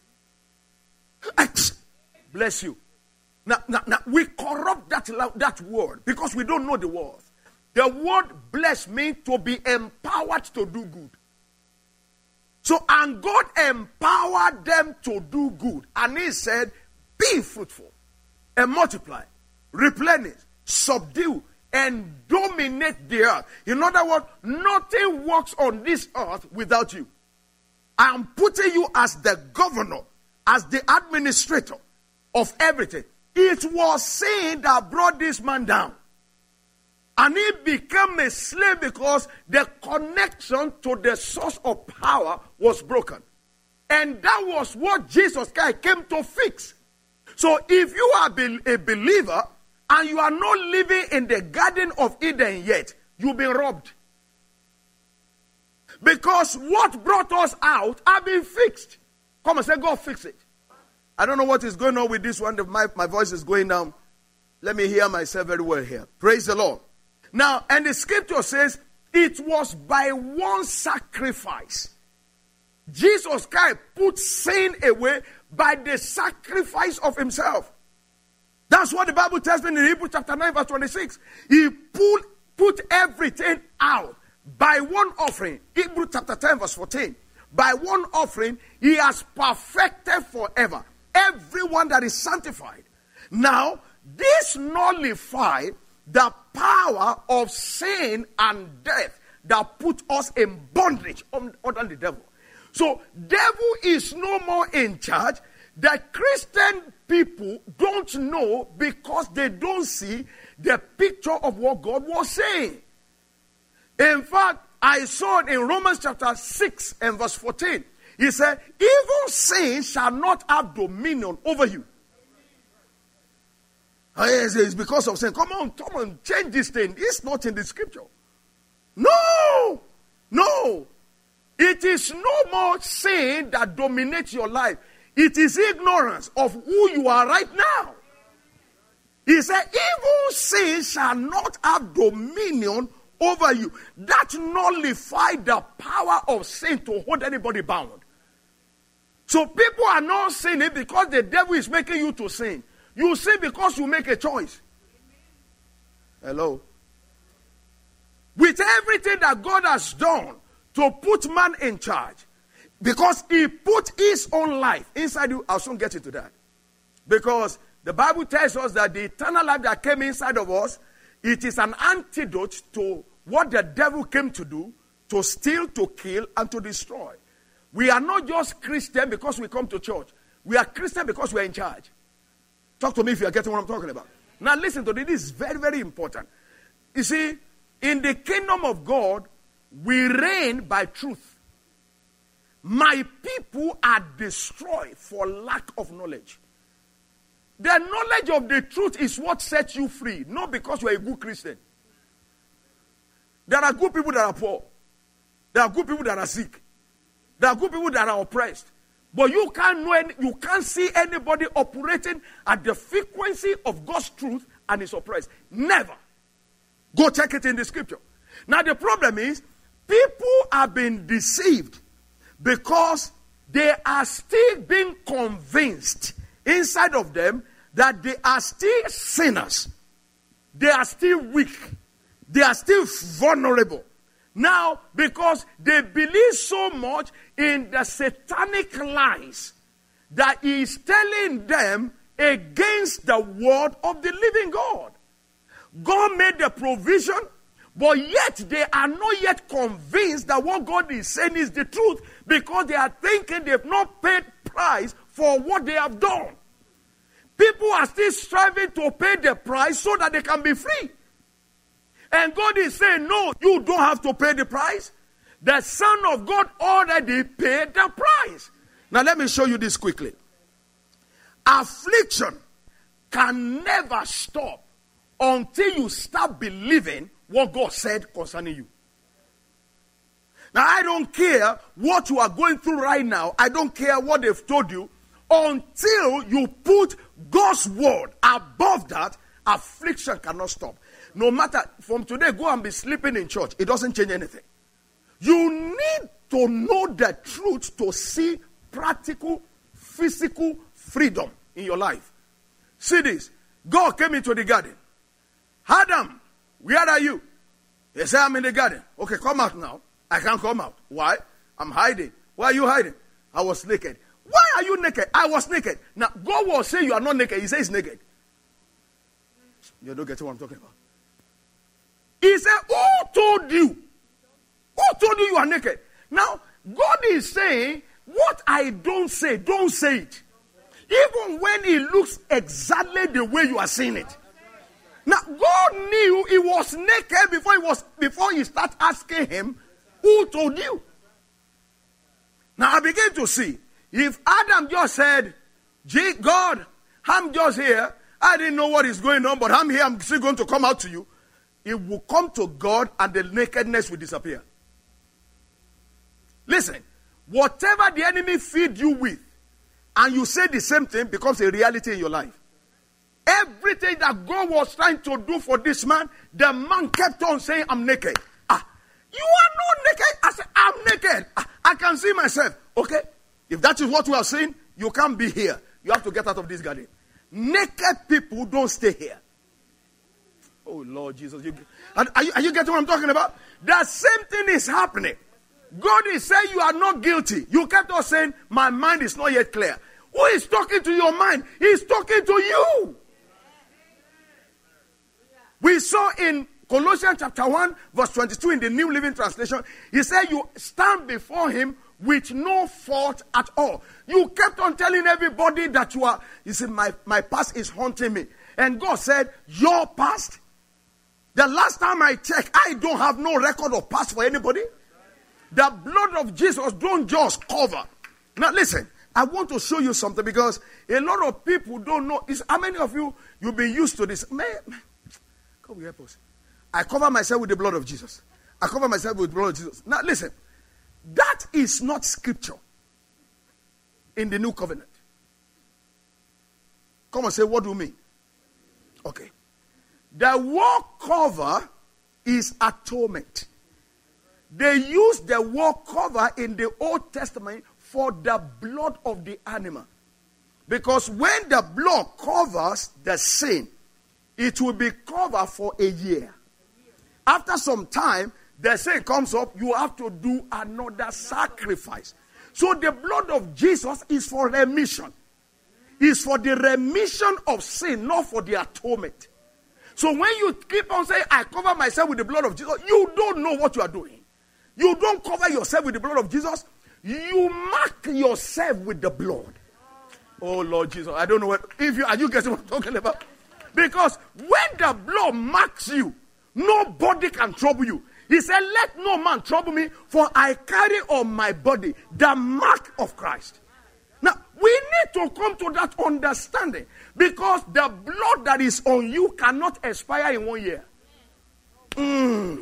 Bless you. Now, now, now we corrupt that, that word because we don't know the word. The word bless means to be empowered to do good. So, and God empowered them to do good. And he said, be fruitful and multiply, replenish, subdue, and dominate the earth. In other words, nothing works on this earth without you. I'm putting you as the governor, as the administrator of everything. It was sin that brought this man down. And he became a slave because the connection to the source of power was broken. And that was what Jesus Christ came to fix. So if you are a believer and you are not living in the Garden of Eden yet, you've been robbed. Because what brought us out have been fixed. Come and say, God, fix it. I don't know what is going on with this one. My, my voice is going down. Let me hear myself very well here. Praise the Lord. Now, and the scripture says, it was by one sacrifice. Jesus Christ put sin away by the sacrifice of himself. That's what the Bible tells me in Hebrews chapter nine verse twenty-six. He put, put everything out by one offering. Hebrews chapter ten verse fourteen. by one offering, he has perfected forever everyone that is sanctified. Now, this nullified the power of sin and death that put us in bondage under the devil. So, devil is no more in charge. The Christian people don't know because they don't see the picture of what God was saying. In fact, I saw it in Romans chapter six and verse fourteen. He said, evil sin shall not have dominion over you. It's because of sin. Come on, come on, change this thing. It's not in the scripture. No, no. It is no more sin that dominates your life. It is ignorance of who you are right now. He said, evil sin shall not have dominion over you. That nullified the power of sin to hold anybody bound. So people are not sinning because the devil is making you to sin. You sin because you make a choice. Hello? With everything that God has done to put man in charge, because he put his own life inside you, I'll soon get into that. Because the Bible tells us that the eternal life that came inside of us, it is an antidote to what the devil came to do, to steal, to kill, and to destroy. We are not just Christian because we come to church. We are Christian because we are in charge. Talk to me if you are getting what I'm talking about. Now listen to this. This is very, very important. You see, in the kingdom of God, we reign by truth. My people are destroyed for lack of knowledge. The knowledge of the truth is what sets you free, not because you are a good Christian. There are good people that are poor. There are good people that are sick. There are good people that are oppressed. But you can't know any, you can't see anybody operating at the frequency of God's truth and is oppressed. Never. Go check it in the scripture. Now the problem is, people are being deceived because they are still being convinced inside of them that they are still sinners. They are still weak. They are still vulnerable. Now, because they believe so much in the satanic lies that he is telling them against the word of the living God. God made the provision, but yet they are not yet convinced that what God is saying is the truth, because they are thinking they've not paid price for what they have done. People are still striving to pay the price so that they can be free. And God is saying, no, you don't have to pay the price. The Son of God already paid the price. Now let me show you this quickly. Affliction can never stop until you start believing what God said concerning you. Now I don't care what you are going through right now. I don't care what they've told you. Until you put God's word above that, affliction cannot stop. No matter, from today, go and be sleeping in church. It doesn't change anything. You need to know the truth to see practical, physical freedom in your life. See this. God came into the garden. Adam, where are you? He said, I'm in the garden. Okay, come out now. I can't come out. Why? I'm hiding. Why are you hiding? I was naked. Why are you naked? I was naked. Now, God will say you are not naked. He says naked. You don't get what I'm talking about. He said, who told you? Who told you you are naked? Now, God is saying, what I don't say, don't say it. Even when it looks exactly the way you are seeing it. Now, God knew he was naked before he was before he started asking him, who told you? Now, I begin to see, if Adam just said, gee, God, I'm just here. I didn't know what is going on, but I'm here. I'm still going to come out to you. It will come to God and the nakedness will disappear. Listen, whatever the enemy feed you with, and you say the same thing, becomes a reality in your life. Everything that God was trying to do for this man, the man kept on saying, I'm naked. Ah, you are not naked. I said, I'm naked. Ah, I can see myself. Okay, if that is what we are saying, you can't be here. You have to get out of this garden. Naked people don't stay here. Oh, Lord Jesus. You, are, you, are you getting what I'm talking about? The same thing is happening. God is saying you are not guilty. You kept on saying, my mind is not yet clear. Who is talking to your mind? He's talking to you. We saw in Colossians chapter one, verse twenty-two in the New Living Translation, he said you stand before him with no fault at all. You kept on telling everybody that you are, you said, my, my past is haunting me. And God said, your past? The last time I checked, I don't have no record of past for anybody. The blood of Jesus don't just cover. Now listen, I want to show you something because a lot of people don't know. Is how many of you, you've been used to this? Man, man, come help us. I cover myself with the blood of Jesus. I cover myself with the blood of Jesus. Now listen, that is not scripture in the new covenant. Come on, say, what do you mean? Okay. The word cover is atonement. They use the word cover in the Old Testament for the blood of the animal. Because when the blood covers the sin, it will be covered for a year. After some time, the sin comes up, you have to do another sacrifice. So the blood of Jesus is for remission. It's for the remission of sin, not for the atonement. So when you keep on saying, I cover myself with the blood of Jesus, you don't know what you are doing. You don't cover yourself with the blood of Jesus. You mark yourself with the blood. Oh, Lord Jesus. I don't know what. If you are you getting what I'm talking about? Because when the blood marks you, nobody can trouble you. He said, let no man trouble me, for I carry on my body the mark of Christ. Now, we need to come to that understanding. Because the blood that is on you cannot expire in one year. Hmm.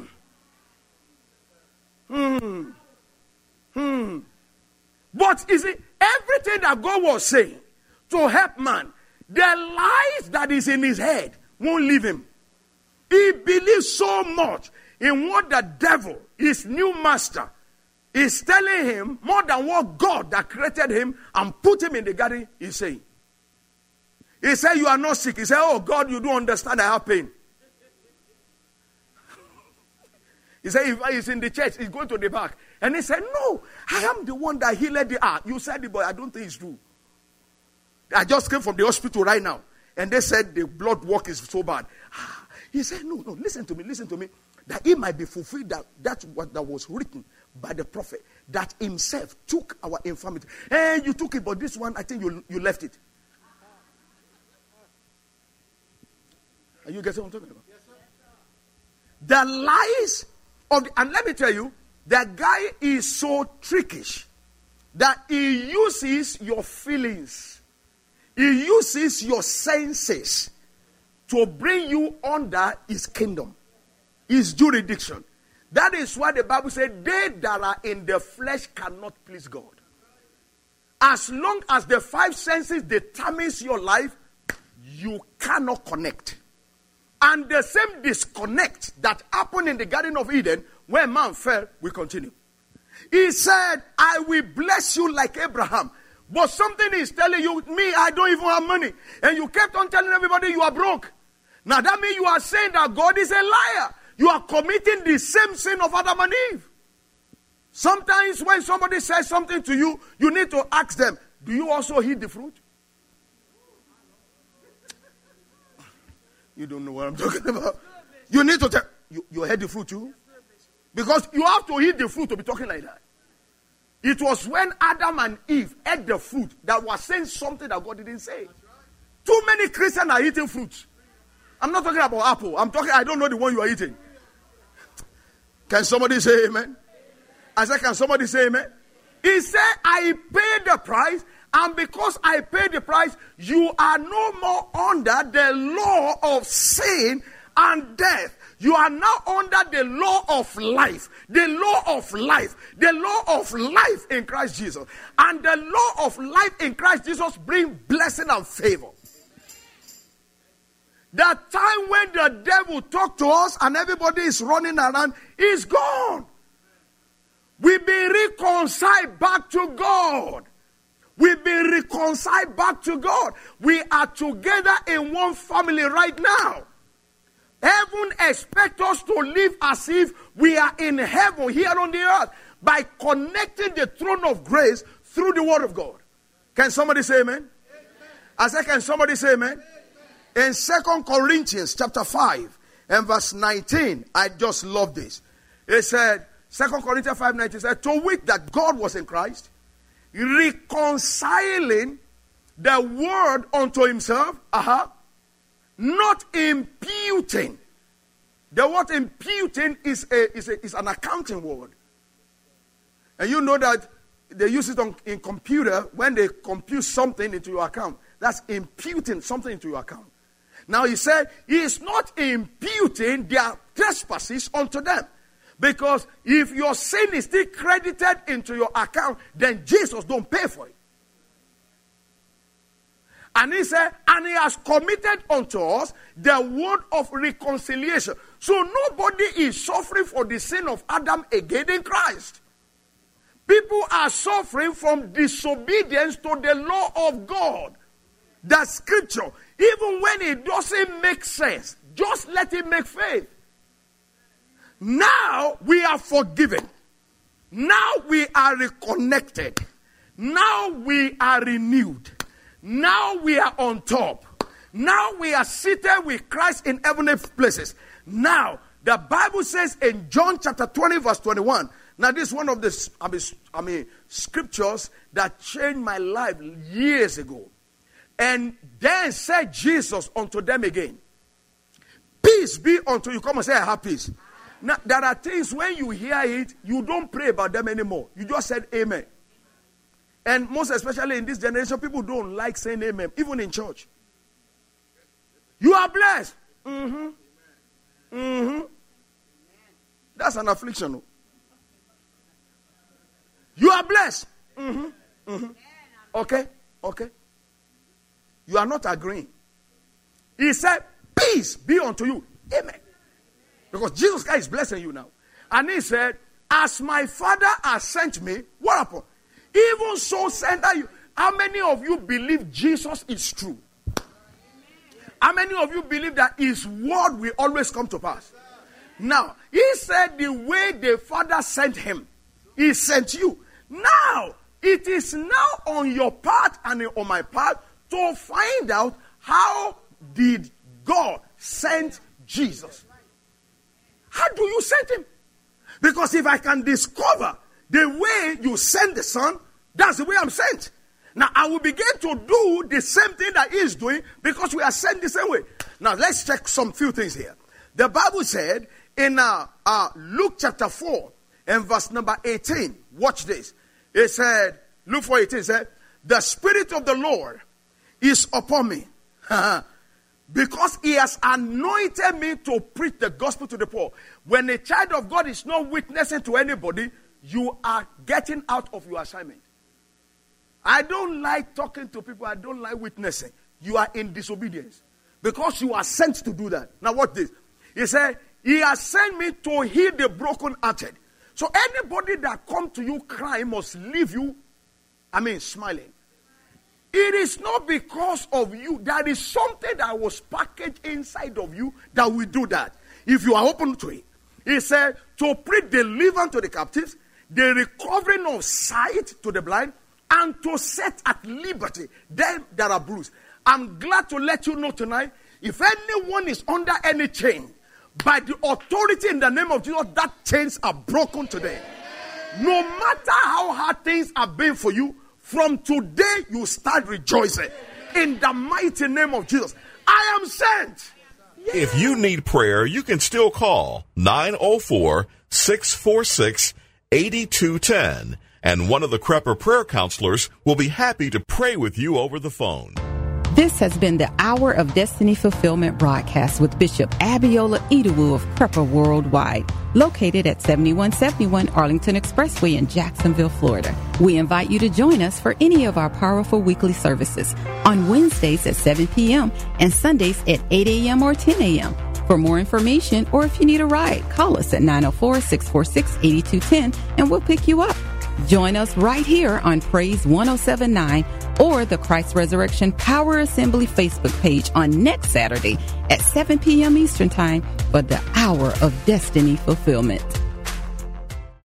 Hmm. Hmm. But you see, everything that God was saying to help man, the lies that is in his head won't leave him. He believes so much in what the devil, his new master, is telling him more than what God that created him and put him in the garden is saying. He said, you are not sick. He said, oh God, you don't understand, I have pain. He said, if he's in the church, he's going to the back. And he said, no, I am the one that healed the heart. You said it, but I don't think it's true. I just came from the hospital right now. And they said the blood work is so bad. He said, no, no, listen to me, listen to me. That it might be fulfilled that that's what that was written by the prophet. That himself took our infirmity. And you took it, but this one, I think you, you left it. Are you getting what I'm talking about? Yes, sir. The lies of the, and let me tell you, the guy is so trickish that he uses your feelings. He uses your senses to bring you under his kingdom, his jurisdiction. That is why the Bible said, they that are in the flesh cannot please God. As long as the five senses determines your life, you cannot connect. And the same disconnect that happened in the Garden of Eden, where man fell, will continue. He said, I will bless you like Abraham. But something is telling you, me, I don't even have money. And you kept on telling everybody you are broke. Now that means you are saying that God is a liar. You are committing the same sin of Adam and Eve. Sometimes when somebody says something to you, you need to ask them, do you also eat the fruit? You don't know what I'm talking about. You need to tell, you, you ate the fruit too? Because you have to eat the fruit to be talking like that. It was when Adam and Eve ate the fruit that was saying something that God didn't say. Too many Christians are eating fruits. I'm not talking about apple. I'm talking, I don't know the one you are eating. Can somebody say amen? I said, can somebody say amen? He said, I paid the price, and because I paid the price, you are no more under the law of sin and death. You are now under the law of life. The law of life. The law of life in Christ Jesus. And the law of life in Christ Jesus brings blessing and favor. The time when the devil talked to us and everybody is running around is gone. We've been reconciled back to God. We've been reconciled back to God. We are together in one family right now. Heaven expects us to live as if we are in heaven here on the earth. by connecting the throne of grace through the word of God. Can somebody say amen? Amen. I said, can somebody say amen? Amen. In Second Corinthians chapter five and verse nineteen, I just love this. It said, Second Corinthians five nineteen said, to wit that God was in Christ, reconciling the world unto himself, uh-huh, not imputing. The word imputing is, a, is, a, is an accounting word. And you know that they use it on, in computer when they compute something into your account. That's imputing something into your account. Now he said, he is not imputing their trespasses unto them. Because if your sin is still credited into your account, then Jesus don't pay for it. And he said, and he has committed unto us the word of reconciliation. So nobody is suffering for the sin of Adam again in Christ. People are suffering from disobedience to the law of God. That scripture, even when it doesn't make sense, just let it make faith. Now we are forgiven. Now we are reconnected. Now we are renewed. Now we are on top. Now we are seated with Christ in heavenly places. Now, the Bible says in John chapter twenty verse twenty-one, now this is one of the I mean, I mean, scriptures that changed my life years ago. And then said Jesus unto them again, peace be unto you. Come and say, I have peace. Now, there are things when you hear it, you don't pray about them anymore. You just said amen. And most especially in this generation, people don't like saying amen, even in church. You are blessed. Mm-hmm. Mm-hmm. That's an affliction. You are blessed. Mm-hmm. Mm-hmm. Okay. Okay. You are not agreeing. He said, peace be unto you. Amen. Because Jesus Christ is blessing you now. And he said, as my Father has sent me, what happened? Even so send I you. How many of you believe Jesus is true? How many of you believe that his word will always come to pass? Now, he said the way the Father sent him, he sent you. Now, it is now on your part and on my part to find out how did God send Jesus. How do you send him? Because if I can discover the way you send the Son, that's the way I'm sent. Now, I will begin to do the same thing that he is doing because we are sent the same way. Now, let's check some few things here. The Bible said in uh, uh, Luke chapter four and verse number eighteen, watch this. It said, Luke four eighteen said, the Spirit of the Lord is upon me because he has anointed me to preach the gospel to the poor. When a child of God is not witnessing to anybody, you are getting out of your assignment. I don't like talking to people. I don't like witnessing. You are in disobedience because you are sent to do that. Now watch this. He said, he has sent me to heal the brokenhearted. So anybody that come to you crying must leave you, I mean, smiling. It is not because of you. There is something that was packaged inside of you that will do that. If you are open to it. He said, to preach deliverance to the captives, the recovering of sight to the blind, and to set at liberty them that are bruised. I'm glad to let you know tonight, if anyone is under any chain, by the authority in the name of Jesus, that chains are broken today. No matter how hard things have been for you, from today you start rejoicing. In the mighty name of Jesus, I am sent. If you need prayer, you can still call nine oh four, six four six, eight two one zero, and one of the Crepper prayer counselors will be happy to pray with you over the phone. This has been the Hour of Destiny Fulfillment broadcast with Bishop Abiola Idowu of Crepper Worldwide, located at seventy-one seventy-one Arlington Expressway in Jacksonville, Florida. We invite you to join us for any of our powerful weekly services on Wednesdays at seven p.m. and Sundays at eight a.m. or ten a.m. For more information, or if you need a ride, call us at nine oh four, six four six, eight two one zero and we'll pick you up. Join us right here on Praise one oh seven point nine or the Christ Resurrection Power Assembly Facebook page on next Saturday at seven p.m. Eastern Time for the Hour of Destiny Fulfillment.